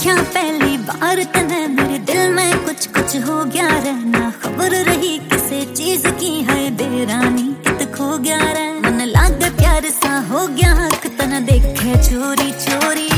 देखा पहली बार तने मेरे दिल में कुछ कुछ हो गया रहना खबर रही किसी चीज की है देरानी कित खो गया रह मन लागे प्यार सा हो गया हक तना देखे चोरी चोरी